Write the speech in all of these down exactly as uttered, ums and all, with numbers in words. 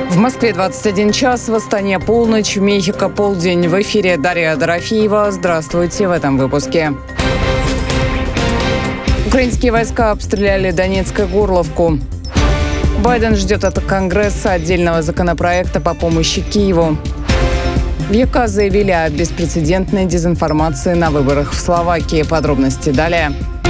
В Москве двадцать один час, в Астане полночь, в Мехико полдень. В эфире Дарья Дорофеева. Здравствуйте в этом выпуске. Украинские войска обстреляли Донецкую Горловку. Байден ждет от Конгресса отдельного законопроекта по помощи Киеву. В ЕК заявили о беспрецедентной дезинформации на выборах в Словакии. Подробности далее.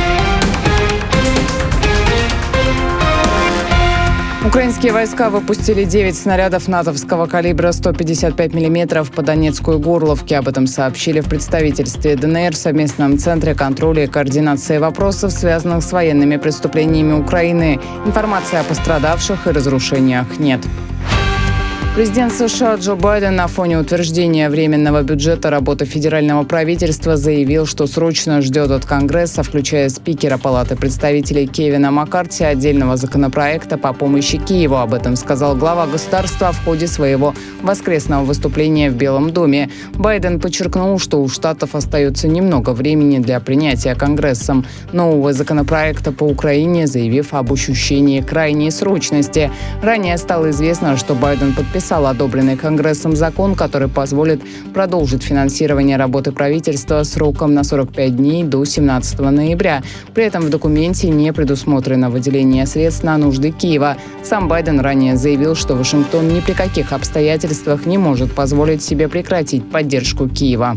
Украинские войска выпустили девять снарядов натовского калибра сто пятьдесят пять миллиметров по Донецкую Горловке. Об этом сообщили в представительстве ДНР в совместном центре контроля и координации вопросов, связанных с военными преступлениями Украины. Информации о пострадавших и разрушениях нет. Президент США Джо Байден на фоне утверждения временного бюджета работы федерального правительства заявил, что срочно ждет от Конгресса, включая спикера Палаты представителей Кевина Маккарти, отдельного законопроекта по помощи Киеву. Об этом сказал глава государства в ходе своего воскресного выступления в Белом доме. Байден подчеркнул, что у штатов остается немного времени для принятия Конгрессом нового законопроекта по Украине, заявив об ощущении крайней срочности. Ранее стало известно, что Байден подписал одобренный Конгрессом закон, который позволит продолжить финансирование работы правительства сроком на сорок пять дней до семнадцатого ноября. При этом в документе не предусмотрено выделение средств на нужды Киева. Сам Байден ранее заявил, что Вашингтон ни при каких обстоятельствах не может позволить себе прекратить поддержку Киева.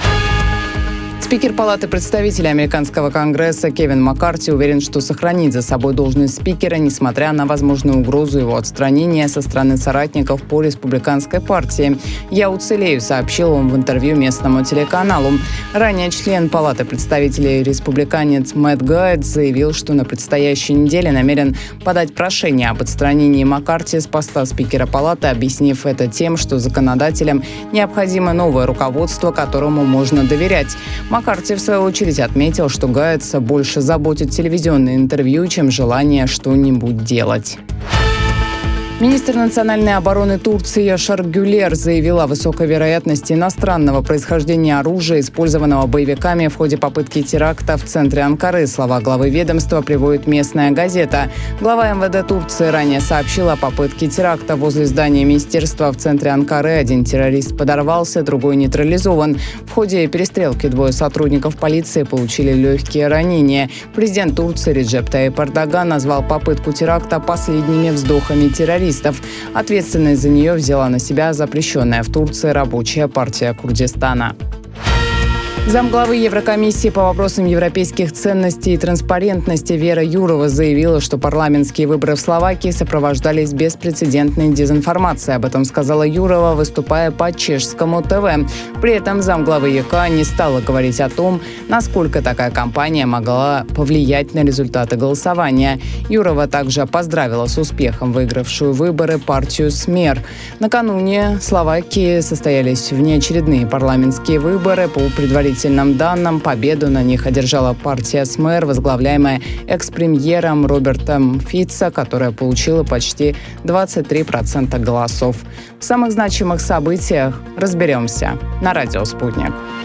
Спикер Палаты представителей американского Конгресса Кевин Маккарти уверен, что сохранит за собой должность спикера, несмотря на возможную угрозу его отстранения со стороны соратников по республиканской партии. «Я уцелею», — сообщил он в интервью местному телеканалу. Ранее член Палаты представителей республиканец Мэтт Гайд заявил, что на предстоящей неделе намерен подать прошение об отстранении Маккарти с поста спикера Палаты, объяснив это тем, что законодателям необходимо новое руководство, которому можно доверять. Маккарти, в свою очередь, отметил, что Гайдса больше заботит телевизионное интервью, чем желание что-нибудь делать. Министр национальной обороны Турции Яшар Гюлер заявил о высокой вероятности иностранного происхождения оружия, использованного боевиками в ходе попытки теракта в центре Анкары. Слова главы ведомства приводит местная газета. Глава эм вэ дэ Турции ранее сообщила о попытке теракта возле здания министерства в центре Анкары. Один террорист подорвался, другой нейтрализован. В ходе перестрелки двое сотрудников полиции получили легкие ранения. Президент Турции Реджеп Тайип Эрдоган назвал попытку теракта последними вздохами террористов. Ответственность за нее взяла на себя запрещенная в Турции Рабочая партия Курдистана. Замглавы Еврокомиссии по вопросам европейских ценностей и транспарентности Вера Юрова заявила, что парламентские выборы в Словакии сопровождались беспрецедентной дезинформацией. Об этом сказала Юрова, выступая по чешскому ТВ. При этом замглавы ЕК не стала говорить о том, насколько такая кампания могла повлиять на результаты голосования. Юрова также поздравила с успехом выигравшую выборы партию СМЕР. Накануне в Словакии состоялись внеочередные парламентские выборы. По предварительным данным, победу на них одержала партия СМЕР, возглавляемая экс-премьером Робертом Фицо, которая получила почти двадцать три процента голосов. В самых значимых событиях разберемся на радио «Спутник».